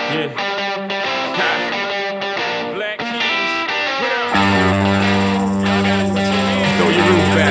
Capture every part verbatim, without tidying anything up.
Yeah. Ha. Black keys. Throw your roof back.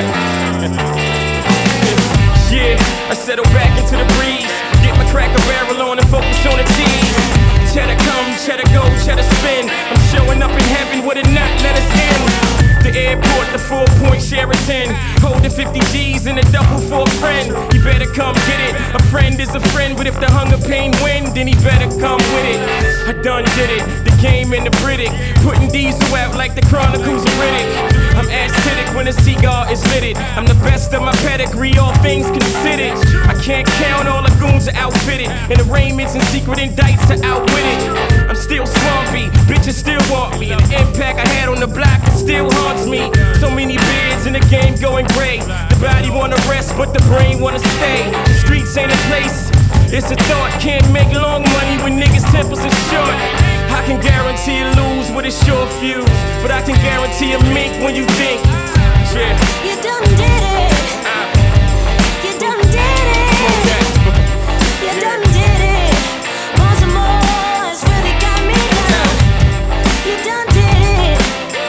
Yeah, I settle back into the breeze. Get my Cracker Barrel on and focus on the cheese. Cheddar come, cheddar go, cheddar spin. I'm showing up in heaven with a nut, let us in. The airport, the Four Point Sheraton. Holding fifty G's in a duffel for a friend. You better come get it. A friend is a friend, but if the hunger pain win, then he better come with it. I done did it, the game and the British. Putting diesel out like the Chronicles of Riddick. I'm aesthetic when a cigar is lit. I'm the best of my pedigree, all things considered. I can't count, all the goons are outfitted. And arraignments and secret indicts are outwitted. I'm still swampy, bitches still want me. And the impact I had on the block, it still haunts me. So many beards in the game going gray. The body wanna rest, but the brain wanna stay. The streets ain't a place, it's a thought. Can't make long money when niggas' tempers are short. I can guarantee you lose with a short fuse, but I can guarantee a mink when you think. Yeah. You done did it. Uh, You done did it. smoke that. You done did it. Want some more? It's really got me down. You done did it.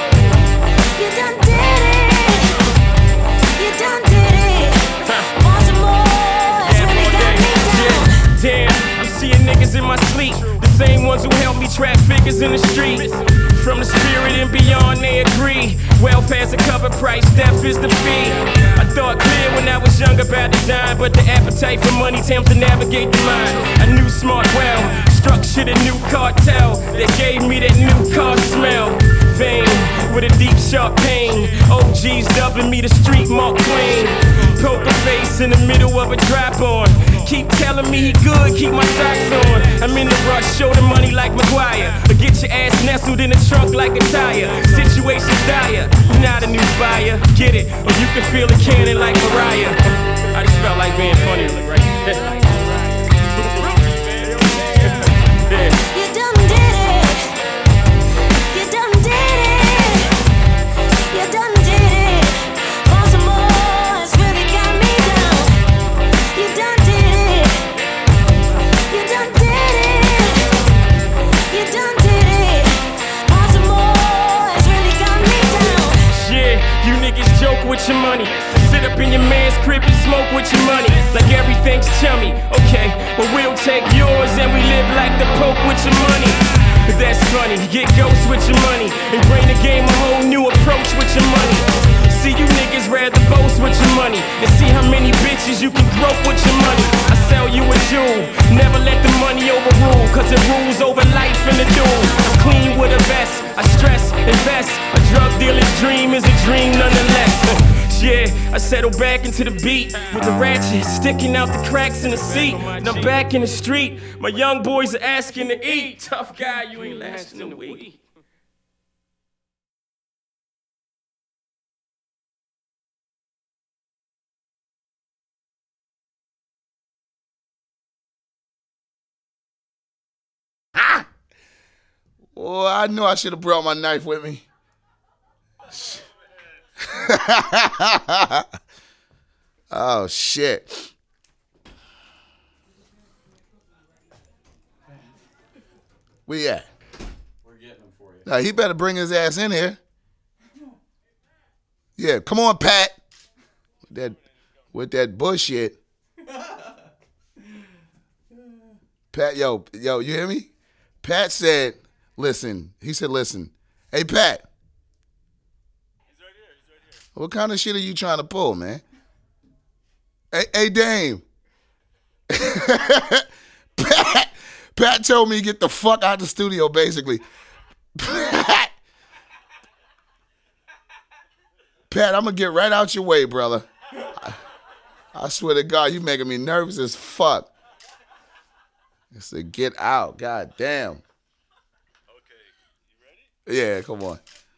You done did it. You done did it. Want some more? It's Yeah, really all got day. me down. Yeah. Damn, I'm seeing niggas in my sleep. The same ones who help me trap figures in the street. From the spirit and beyond, they agree. Welfare's a cover price, death is the fee. I thought clear when I was young about design, but the appetite for money tempts to navigate the mind. I knew smart well, structured a new cartel that gave me that new car smell. Vein with a deep sharp pain. O Gs dubbing me the street Mark Twain. Poker face in the middle of a drop on. Keep telling me he good, keep my socks on. I'm in the rush, show the money like McGuire. Or get your ass nestled in the trunk like a tire. Situation's dire, you're not a new buyer. Get it, or you can feel the cannon like Mariah. I just felt like being funny, right? Yeah. You done did it. You done did it. You done did it. Want some more? It's really got me down. You done did it. You done did it. You done did it. Want some more? It's really got me down. Yeah, you niggas joke with your money. Sit up in your man's crib and smoke with your money. Like everything's chummy. Okay, well we'll take yours and we live like the Pope with your money. But that's funny, get ghosts with your money. And bring the game a whole new approach with your money. See you niggas rather boast with your money. And see how many bitches you can grope with your money. I sell you a jewel, never let the money overrule. Cause it rules over life in the duel. I'm clean with a vest, I stress, invest. A drug dealer's dream is a dream nonetheless. Yeah, I settle back into the beat with the ratchet sticking out the cracks in the seat. And I'm back in the street. My young boys are asking to eat. Tough guy, you ain't lasting a week. Well, I knew I should have brought my knife with me. Oh, shit. Where you at? We're getting them for you. Now, he better bring his ass in here. Yeah, come on, Pat. With that, with that bullshit. Pat, yo, yo, you hear me? Pat said, listen. He said, listen. Hey, Pat. He's right here. He's right here. What kind of shit are you trying to pull, man? Hey, hey Dame. Pat, Pat told me to get the fuck out the studio, basically. Pat, Pat, I'm going to get right out your way, brother. I, I swear to God, you making me nervous as fuck. I said, get out. God damn. Okay, you ready? Yeah, come on.